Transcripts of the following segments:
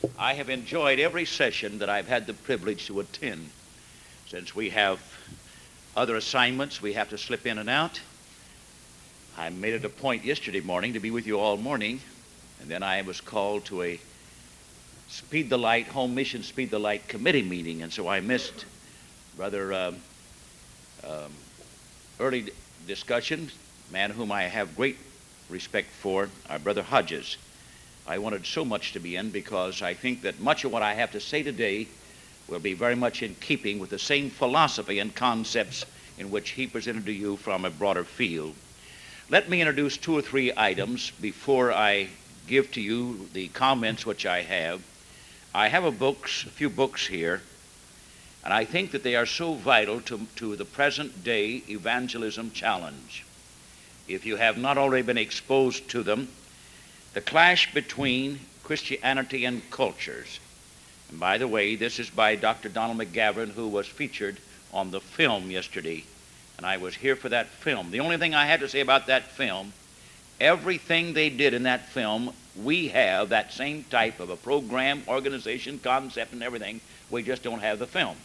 I have enjoyed every session that I've had the privilege to attend. Since we have other assignments, we have to slip in and out. I made it a point yesterday morning to be with you all morning, and then I was called to a Speed the Light, Home Mission Speed the Light committee meeting, and so I missed rather early discussion, man whom I have great respect for, our Brother Hodges. I wanted so much to be in because I think that much of what I have to say today will be very much in keeping with the same philosophy and concepts in which he presented to you from a broader field. Let me introduce two or three items before I give to you the comments which I have. I have a few books here, and I think that they are so vital to the present day evangelism challenge. If you have not already been exposed to them, The Clash Between Christianity and Cultures. And by the way, this is by Dr. Donald McGavran, who was featured on the film yesterday. And I was here for that film. The only thing I had to say about that film, everything they did in that film, we have that same type of a program, organization, concept, and everything. We just don't have the film.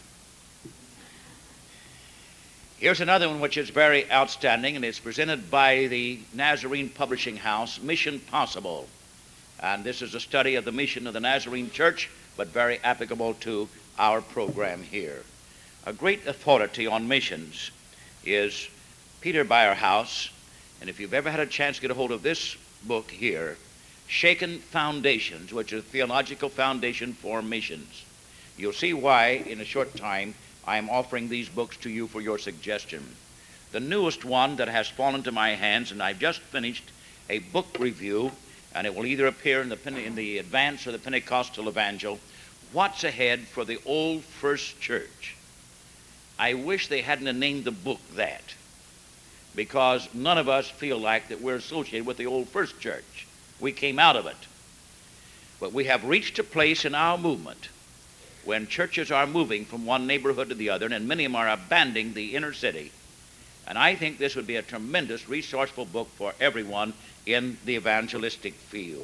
Here's another one which is very outstanding, and it's presented by the Nazarene Publishing House, Mission Possible. And this is a study of the mission of the Nazarene Church, but very applicable to our program here. A great authority on missions is Peter Byerhouse, and if you've ever had a chance to get a hold of this book here, Shaken Foundations, which is a theological foundation for missions. You'll see why in a short time I am offering these books to you for your suggestion. The newest one that has fallen into my hands, and I've just finished a book review, and it will either appear in the Advance or the Pentecostal Evangel, What's Ahead for the Old First Church. I wish they hadn't named the book that, because none of us feel like that we're associated with the Old First Church. We came out of it. But we have reached a place in our movement when churches are moving from one neighborhood to the other, and many of them are abandoning the inner city. And I think this would be a tremendous resourceful book for everyone in the evangelistic field.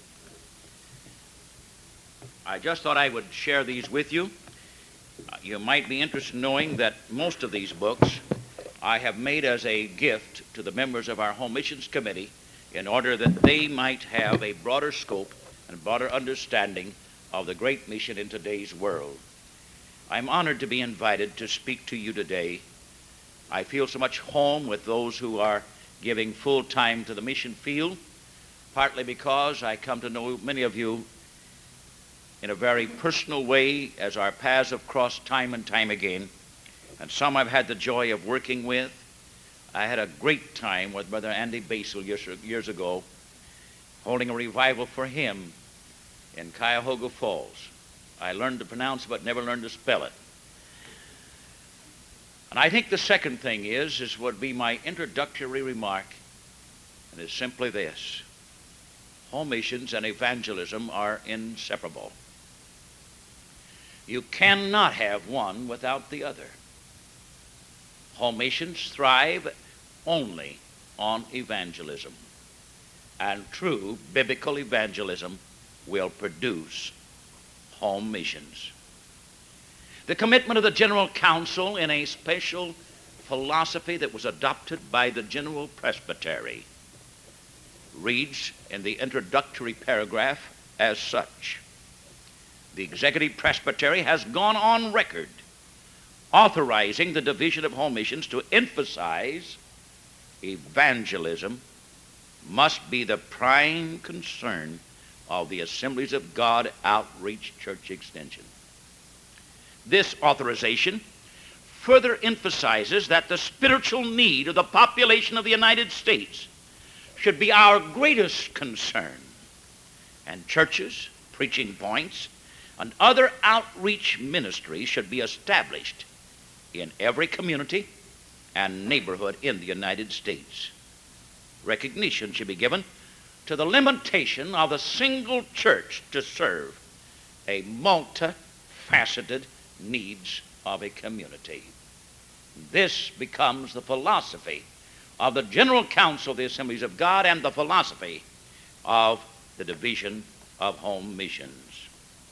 I just thought I would share these with you. You might be interested in knowing that most of these books I have made as a gift to the members of our Home Missions Committee in order that they might have a broader scope and broader understanding of the great mission in today's world. I'm honored to be invited to speak to you today. I feel so much home with those who are giving full time to the mission field, partly because I come to know many of you in a very personal way as our paths have crossed time and time again, and some I've had the joy of working with. I had a great time with Brother Andy Basil years ago, holding a revival for him in Cuyahoga Falls. I learned to pronounce it, but never learned to spell it. And I think the second thing would be my introductory remark, and it's simply this: home missions and evangelism are inseparable. You cannot have one without the other. Home missions thrive only on evangelism, and true biblical evangelism will produce home missions. The commitment of the General Council in a special philosophy that was adopted by the General Presbytery reads in the introductory paragraph as such: the Executive Presbytery has gone on record authorizing the division of home missions to emphasize evangelism must be the prime concern of the Assemblies of God Outreach Church Extension. This authorization further emphasizes that the spiritual need of the population of the United States should be our greatest concern, and churches, preaching points, and other outreach ministries should be established in every community and neighborhood in the United States. Recognition should be given to the limitation of a single church to serve a multifaceted needs of a community. This becomes the philosophy of the General Council of the Assemblies of God and the philosophy of the division of home missions.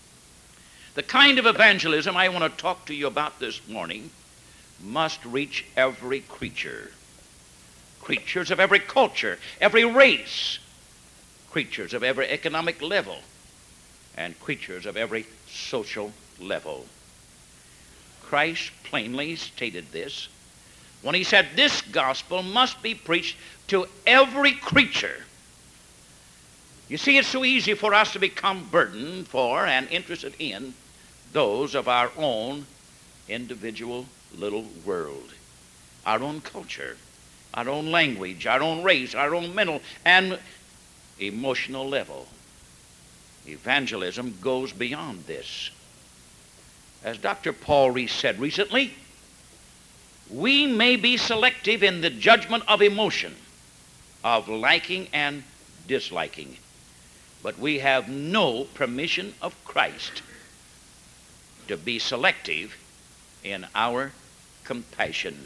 The kind of evangelism I want to talk to you about this morning must reach every creature. Creatures of every culture, every race, creatures of every economic level, and creatures of every social level. Christ plainly stated this when he said this gospel must be preached to every creature. You see, it's so easy for us to become burdened for and interested in those of our own individual little world, our own culture, our own language, our own race, our own mental and emotional level. Evangelism goes beyond this. As Dr. Paul Rees said recently, we may be selective in the judgment of emotion, of liking and disliking, but we have no permission of Christ to be selective in our compassion.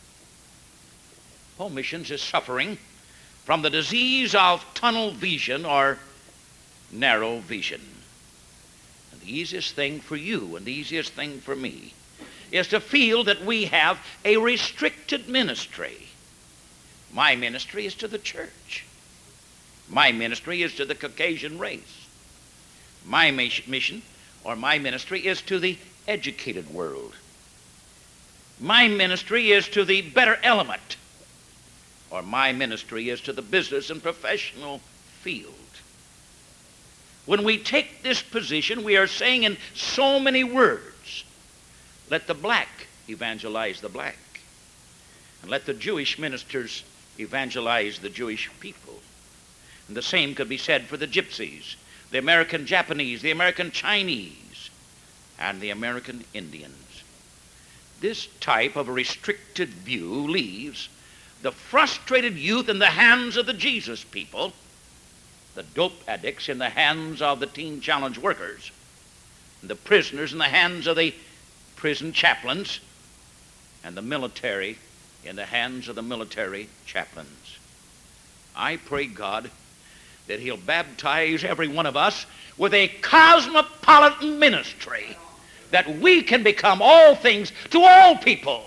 Home missions is suffering from the disease of tunnel vision or narrow vision. And the easiest thing for you and the easiest thing for me is to feel that we have a restricted ministry. My ministry is to the church. My ministry is to the Caucasian race. My mission or my ministry is to the educated world. My ministry is to the better element, or my ministry is to the business and professional field. When we take this position, we are saying in so many words, let the black evangelize the black, and let the Jewish ministers evangelize the Jewish people. And the same could be said for the gypsies, the American Japanese, the American Chinese, and the American Indians. This type of restricted view leaves the frustrated youth in the hands of the Jesus people, the dope addicts in the hands of the teen challenge workers, and the prisoners in the hands of the prison chaplains, and the military in the hands of the military chaplains. I pray God that he'll baptize every one of us with a cosmopolitan ministry, that we can become all things to all people,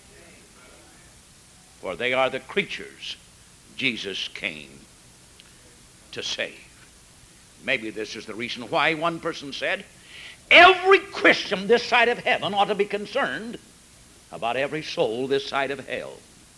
for they are the creatures Jesus came to save. Maybe this is the reason why one person said, every Christian this side of heaven ought to be concerned about every soul this side of hell.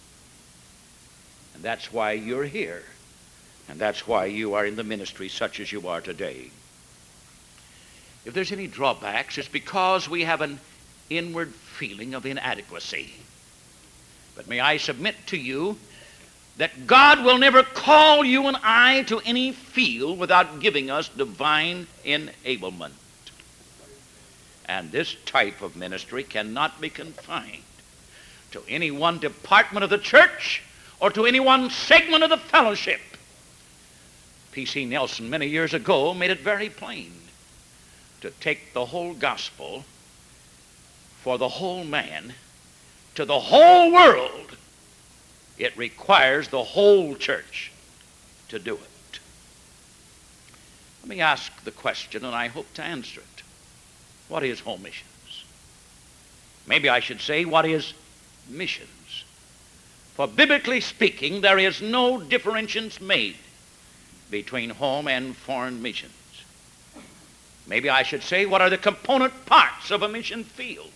And that's why you're here. And that's why you are in the ministry such as you are today. If there's any drawbacks, it's because we have an inward feeling of inadequacy. But may I submit to you that God will never call you and I to any field without giving us divine enablement. And this type of ministry cannot be confined to any one department of the church or to any one segment of the fellowship. P.C. Nelson many years ago made it very plain. To take the whole gospel for the whole man to the whole world, it requires the whole church to do it. Let me ask the question, and I hope to answer it. What is home missions? Maybe I should say, what is missions? For biblically speaking, there is no differentiation made between home and foreign missions. Maybe I should say, what are the component parts of a mission field?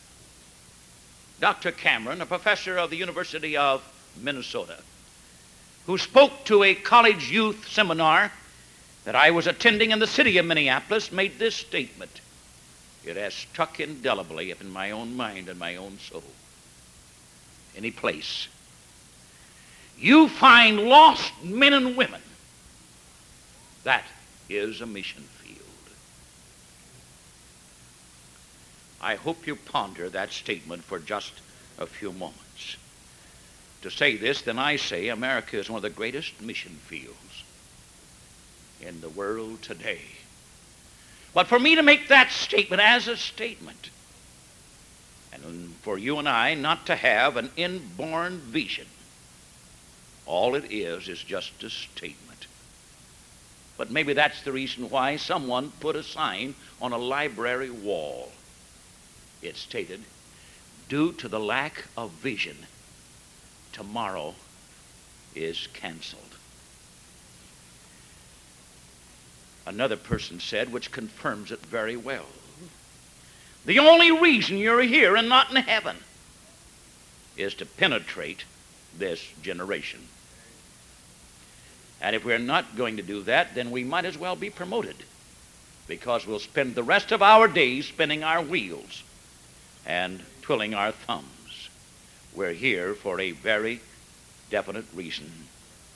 Dr. Cameron, a professor of the University of Minnesota, who spoke to a college youth seminar that I was attending in the city of Minneapolis, made this statement. It has struck indelibly in my own mind and my own soul. Any place you find lost men and women, that is a mission field. I hope you ponder that statement for just a few moments. To say this, then I say America is one of the greatest mission fields in the world today. But for me to make that statement as a statement, and for you and I not to have an inborn vision, all it is just a statement. But maybe that's the reason why someone put a sign on a library wall. It stated, "Due to the lack of vision, tomorrow is canceled." Another person said, which confirms it very well, "The only reason you're here and not in heaven is to penetrate this generation." And if we're not going to do that, then we might as well be promoted, because we'll spend the rest of our days spinning our wheels and twiddling our thumbs. We're here for a very definite reason.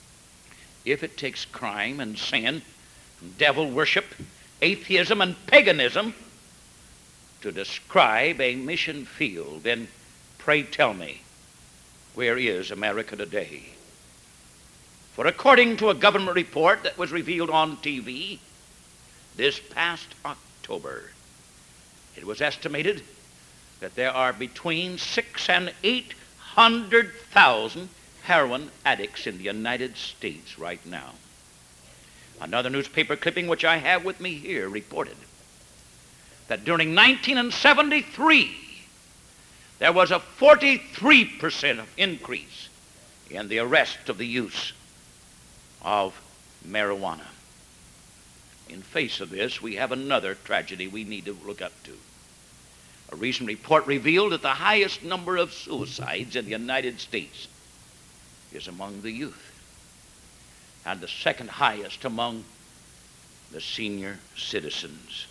If it takes crime and sin, devil worship, atheism, and paganism to describe a mission field, then pray tell me, where is America today? For according to a government report that was revealed on TV this past October, it was estimated that there are between 600,000 and 800,000 heroin addicts in the United States right now. Another newspaper clipping which I have with me here reported that during 1973 there was a 43% increase in the arrest of the use of marijuana. In face of this, we have another tragedy we need to look up to. A recent report revealed that the highest number of suicides in the United States is among the youth, and the second highest among the senior citizens.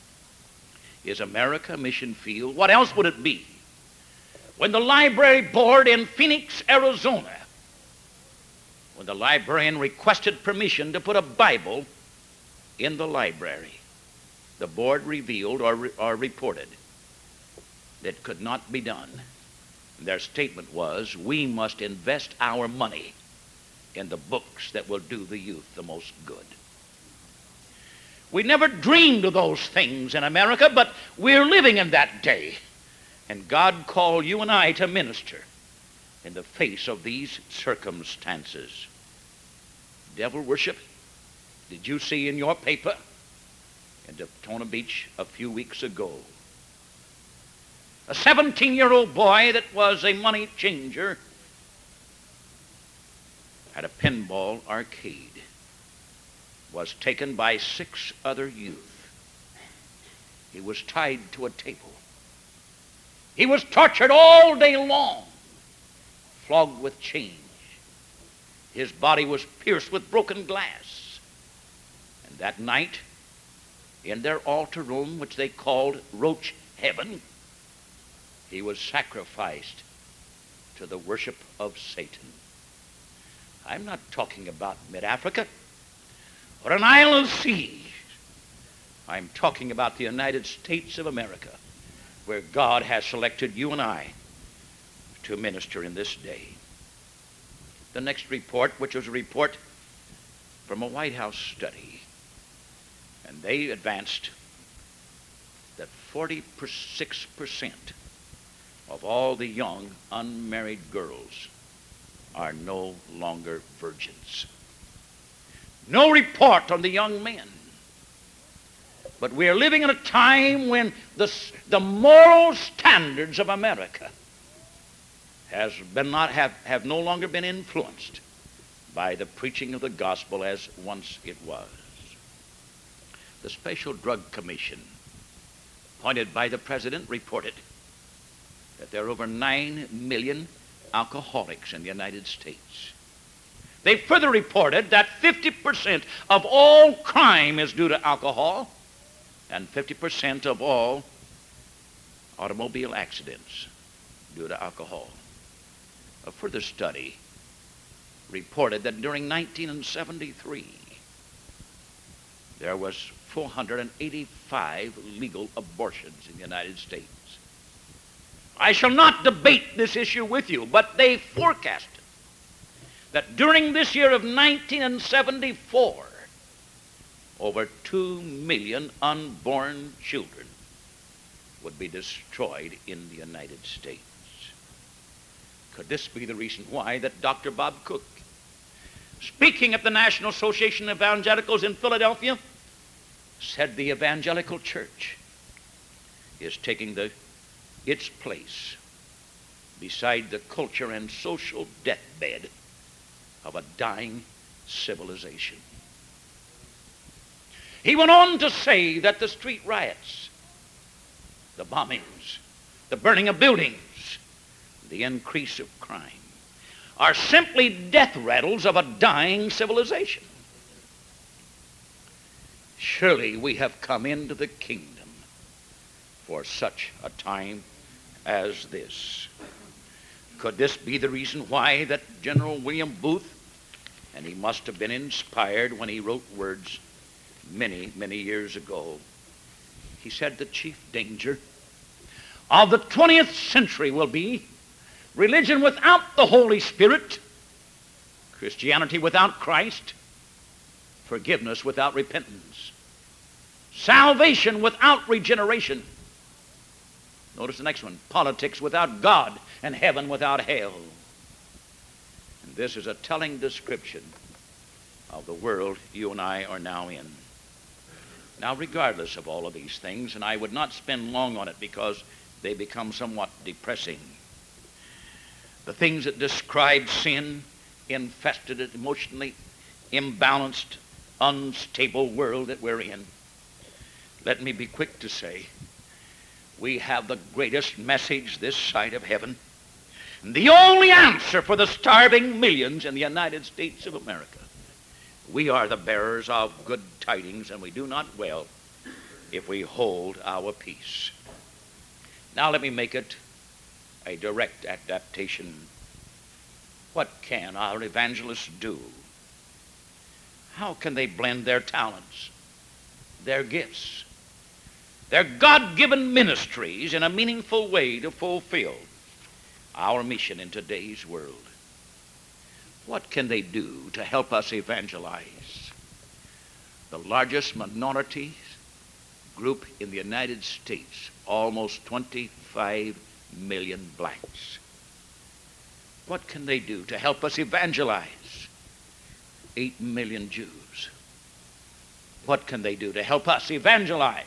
Is America a mission field? What else would it be? When the library board in Phoenix, Arizona, when the librarian requested permission to put a Bible in the library, the board revealed or reported that it could not be done. Their statement was, "We must invest our money in the books that will do the youth the most good." We never dreamed of those things in America, but we're living in that day. And God called you and I to minister in the face of these circumstances. Devil worship, did you see in your paper in Daytona Beach a few weeks ago? A 17-year-old boy that was a money changer at a pinball arcade was taken by 6 other youth. He was tied to a table. He was tortured all day long, flogged with chains. His body was pierced with broken glass. And that night, in their altar room, which they called Roach Heaven, he was sacrificed to the worship of Satan. I'm not talking about mid-Africa or an island sea. I'm talking about the United States of America, where God has selected you and I to minister in this day. The next report, which was a report from a White House study, and they advanced that 46% of all the young unmarried girls are no longer virgins. No report on the young men. But we are living in a time when the moral standards of America have no longer been influenced by the preaching of the gospel as once it was. The Special Drug Commission, appointed by the president, reported that there are over 9 million alcoholics in the United States. They further reported that 50% of all crime is due to alcohol, and 50% of all automobile accidents due to alcohol. A further study reported that during 1973, there was 485 legal abortions in the United States. I shall not debate this issue with you, but they forecasted that during this year of 1974, over 2 million unborn children would be destroyed in the United States. Could this be the reason why that Dr. Bob Cook, speaking at the National Association of Evangelicals in Philadelphia, said the evangelical church is taking its place beside the culture and social deathbed of a dying civilization. He went on to say that the street riots, the bombings, the burning of buildings, the increase of crime are simply death rattles of a dying civilization. Surely we have come into the kingdom for such a time as this. Could this be the reason why that General William Booth, and he must have been inspired when he wrote words many, many years ago, he said the chief danger of the 20th century will be religion without the Holy Spirit, Christianity without Christ, forgiveness without repentance, salvation without regeneration. Notice the next one, politics without God, and heaven without hell. And this is a telling description of the world you and I are now in. Now, regardless of all of these things, and I would not spend long on it because they become somewhat depressing, the things that describe sin, infested, emotionally imbalanced, unstable world that we're in, let me be quick to say, we have the greatest message this side of heaven, and the only answer for the starving millions in the United States of America. We are the bearers of good tidings, and we do not well if we hold our peace. Now let me make it a direct adaptation. What can our evangelists do? How can they blend their talents, their gifts, their God-given ministries in a meaningful way to fulfill our mission in today's world? What can they do to help us evangelize the largest minority group in the United States, almost 25 million blacks? What can they do to help us evangelize 8 million Jews? What can they do to help us evangelize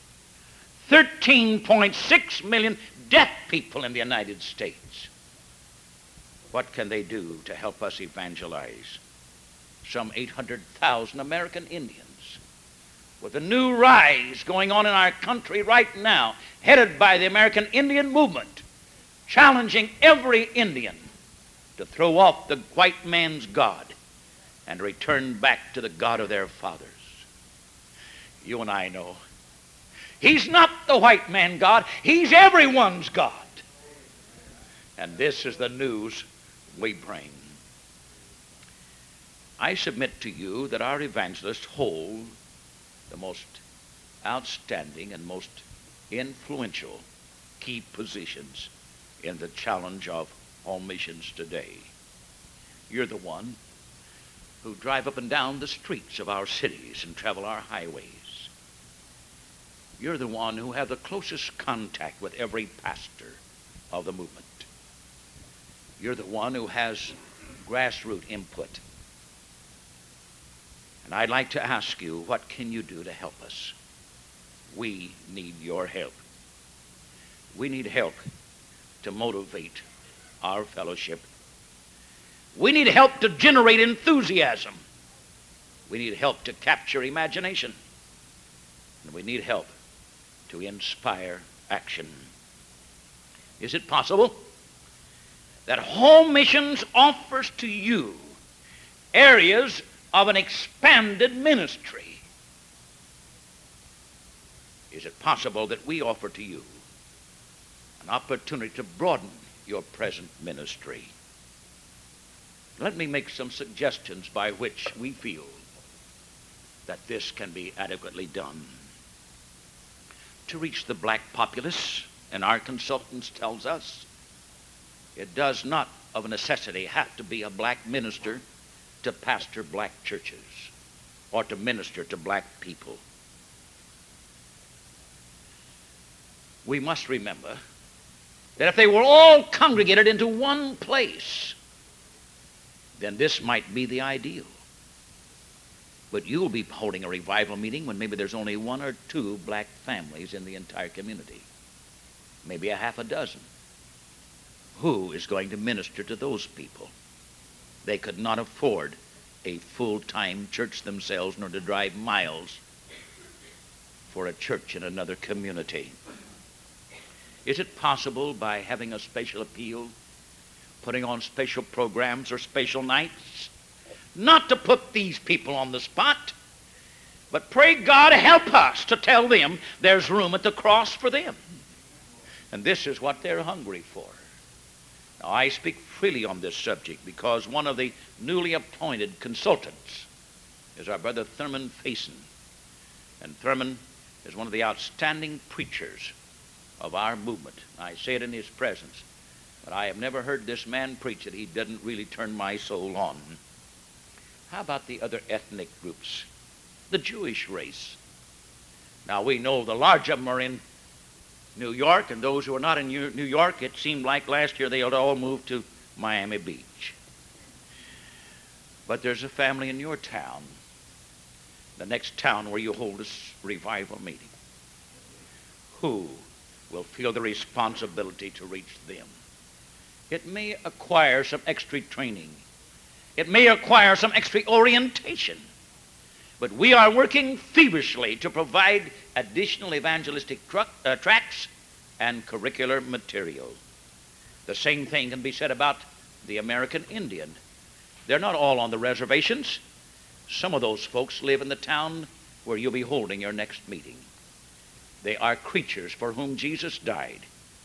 13.6 million deaf people in the United States? What can they do to help us evangelize some 800,000 American Indians? With a new rise going on in our country right now, headed by the American Indian movement, challenging every Indian to throw off the white man's God and return back to the God of their fathers. You and I know He's not the white man God, He's everyone's God. And this is the news we bring. I submit to you that our evangelists hold the most outstanding and most influential key positions in the challenge of home missions today. You're the one who drive up and down the streets of our cities and travel our highways. You're the one who have the closest contact with every pastor of the movement. You're the one who has grassroots input. And I'd like to ask you, what can you do to help us? We need your help. We need help to motivate our fellowship. We need help to generate enthusiasm. We need help to capture imagination. And we need help to inspire action. Is it possible that home missions offers to you areas of an expanded ministry? Is it possible that we offer to you an opportunity to broaden your present ministry? Let me make some suggestions by which we feel that this can be adequately done. To reach the black populace, and our consultants tells us, it does not of necessity have to be a black minister to pastor black churches or to minister to black people. We must remember that if they were all congregated into one place, then this might be the ideal. But you'll be holding a revival meeting when maybe there's only one or two black families in the entire community, maybe a half a dozen. Who is going to minister to those people? They could not afford a full-time church themselves, nor to drive miles for a church in another community. Is it possible by having a special appeal, putting on special programs or special nights, not to put these people on the spot, but pray God help us to tell them there's room at the cross for them? And this is what they're hungry for. Now, I speak freely on this subject because one of the newly appointed consultants is our brother Thurman Faison. And Thurman is one of the outstanding preachers of our movement. I say it in his presence, but I have never heard this man preach that he doesn't really turn my soul on. How about the other ethnic groups? The Jewish race. Now, we know the large of them are in New York, and those who are not in New York, it seemed like last year they had all moved to Miami Beach. But there's a family in your town, the next town where you hold this revival meeting, who will feel the responsibility to reach them. It may acquire some extra training. It may acquire some extra orientation. But we are working feverishly to provide additional evangelistic tracts and curricular material. The same thing can be said about the American Indian. They're not all on the reservations. Some of those folks live in the town where you'll be holding your next meeting. They are creatures for whom Jesus died.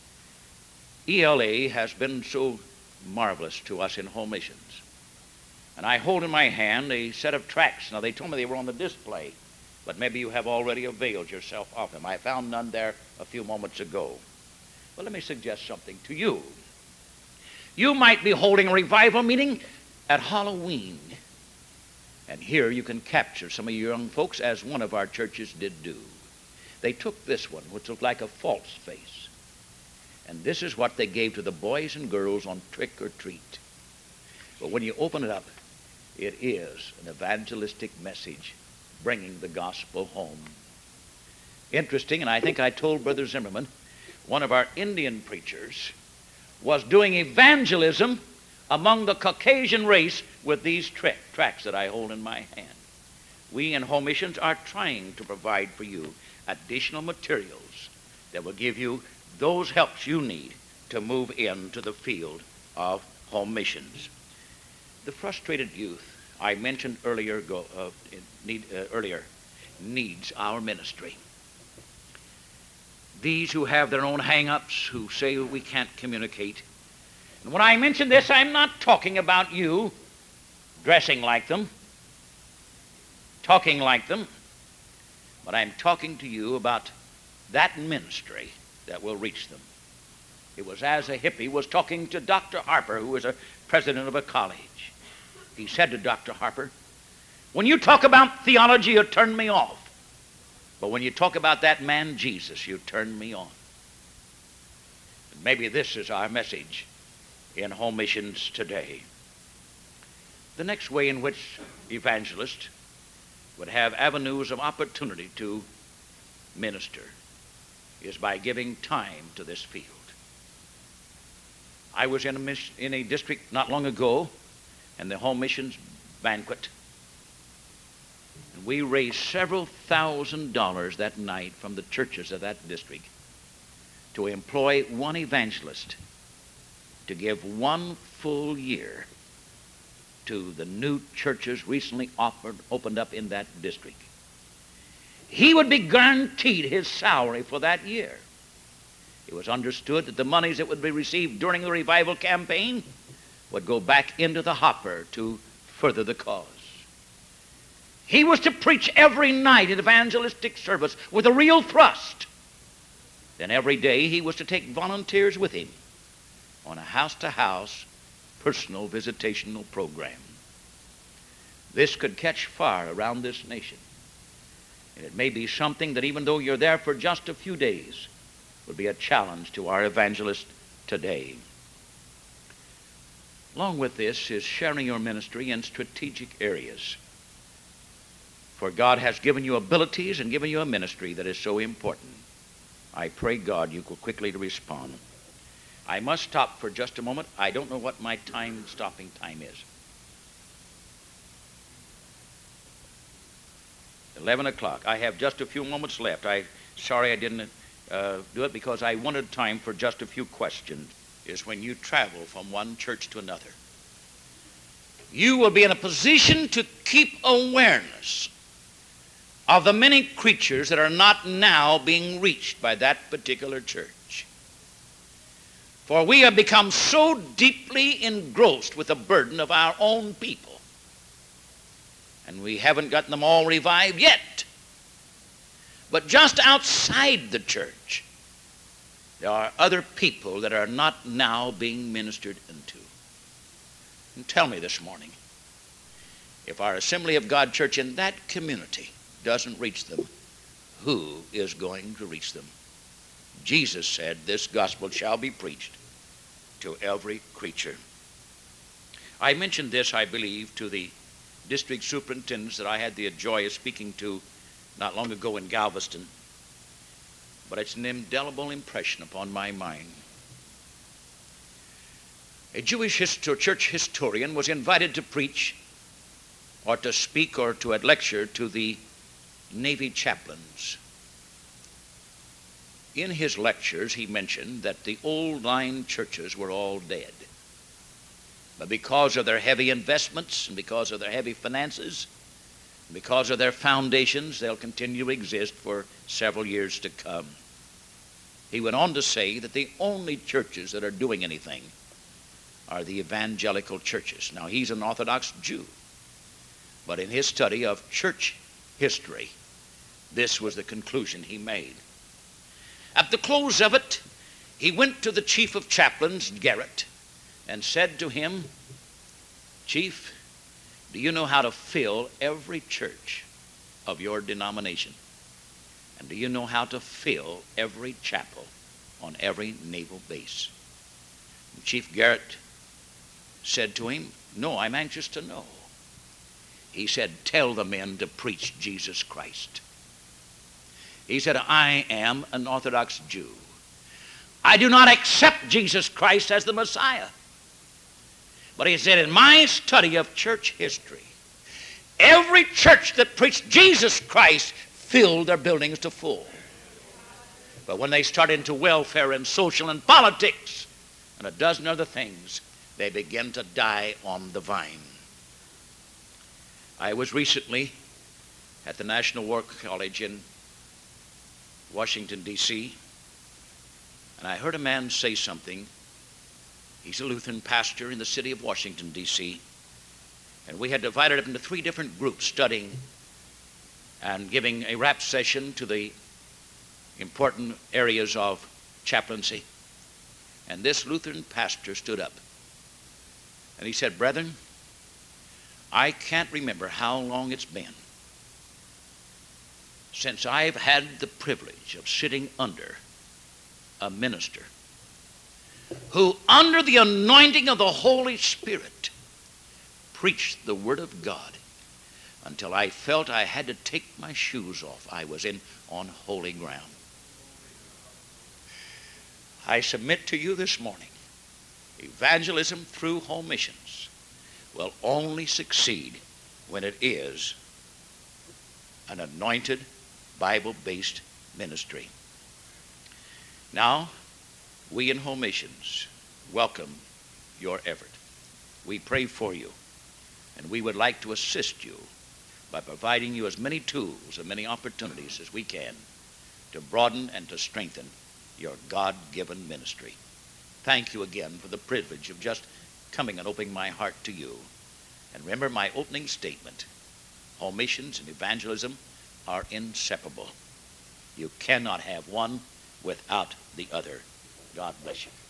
ELA has been so marvelous to us in home missions. And I hold in my hand a set of tracts. Now, they told me they were on the display, but maybe you have already availed yourself of them. I found none there a few moments ago. Well, let me suggest something to you. You might be holding a revival meeting at Halloween. And here you can capture some of your young folks, as one of our churches did do. They took this one, which looked like a false face. And this is what they gave to the boys and girls on trick or treat. But when you open it up, it is an evangelistic message bringing the gospel home. Interesting, and I think I told Brother Zimmerman, one of our Indian preachers was doing evangelism among the Caucasian race with these tracts that I hold in my hand. We in Home Missions are trying to provide for you additional materials that will give you those helps you need to move into the field of home missions. The frustrated youth I mentioned earlier needs our ministry. These who have their own hang-ups, who say we can't communicate. And when I mention this, I'm not talking about you dressing like them, talking like them, but I'm talking to you about that ministry that will reach them. It was as a hippie was talking to Dr. Harper, who was a president of a college. He said to Dr. Harper, when you talk about theology, you turn me off. But when you talk about that man Jesus, you turn me on. And maybe this is our message in home missions today. The next way in which evangelists would have avenues of opportunity to minister is by giving time to this field. I was in a district not long ago, and the home missions banquet. And we raised several $1,000s that night from the churches of that district to employ one evangelist to give one full year to the new churches recently opened up in that district. He would be guaranteed his salary for that year. It was understood that the monies that would be received during the revival campaign would go back into the hopper to further the cause. He was to preach every night in evangelistic service with a real thrust. Then every day he was to take volunteers with him on a house-to-house personal visitational program. This could catch fire around this nation. And it may be something that even though you're there for just a few days, would be a challenge to our evangelists today. Along with this is sharing your ministry in strategic areas. For God has given you abilities and given you a ministry that is so important. I pray God you will quickly to respond. I must stop for just a moment. I don't know what my stopping time is. 11 o'clock. I have just a few moments left. Sorry I didn't do it because I wanted time for just a few questions. Is when you travel from one church to another, you will be in a position to keep awareness of the many creatures that are not now being reached by that particular church. For we have become so deeply engrossed with the burden of our own people, and we haven't gotten them all revived yet. But just outside the church, there are other people that are not now being ministered into. And tell me this morning, if our Assembly of God church in that community doesn't reach them, who is going to reach them? Jesus said, this gospel shall be preached to every creature. I mentioned this, I believe, to the district superintendents that I had the joy of speaking to not long ago in Galveston. But it's an indelible impression upon my mind. A Jewish church historian was invited to preach or to speak or to lecture to the Navy chaplains. In his lectures, he mentioned that the old line churches were all dead. But because of their heavy investments and because of their heavy finances, because of their foundations, they'll continue to exist for several years to come. He went on to say that the only churches that are doing anything are the evangelical churches. Now, he's an Orthodox Jew, but in his study of church history, this was the conclusion he made. At the close of it, he went to the chief of chaplains, Garrett, and said to him, Chief, do you know how to fill every church of your denomination? And do you know how to fill every chapel on every naval base? And Chief Garrett said to him, no, I'm anxious to know. He said, tell the men to preach Jesus Christ. He said, I am an Orthodox Jew. I do not accept Jesus Christ as the Messiah. But he said, in my study of church history, every church that preached Jesus Christ filled their buildings to full. But when they started into welfare and social and politics and a dozen other things, they began to die on the vine. I was recently at the National War College in Washington, D.C., and I heard a man say something. He's a Lutheran pastor in the city of Washington, D.C., and we had divided up into 3 different groups studying and giving a rap session to the important areas of chaplaincy. And this Lutheran pastor stood up and he said, brethren, I can't remember how long it's been since I've had the privilege of sitting under a minister who, under the anointing of the Holy Spirit, preached the Word of God until I felt I had to take my shoes off. I was on holy ground. I submit to you this morning, evangelism through home missions will only succeed when it is an anointed, Bible-based ministry. Now, we in home missions welcome your effort. We pray for you, and we would like to assist you by providing you as many tools and many opportunities as we can to broaden and to strengthen your God-given ministry. Thank you again for the privilege of just coming and opening my heart to you. And remember my opening statement. Home missions and evangelism are inseparable. You cannot have one without the other. God bless you.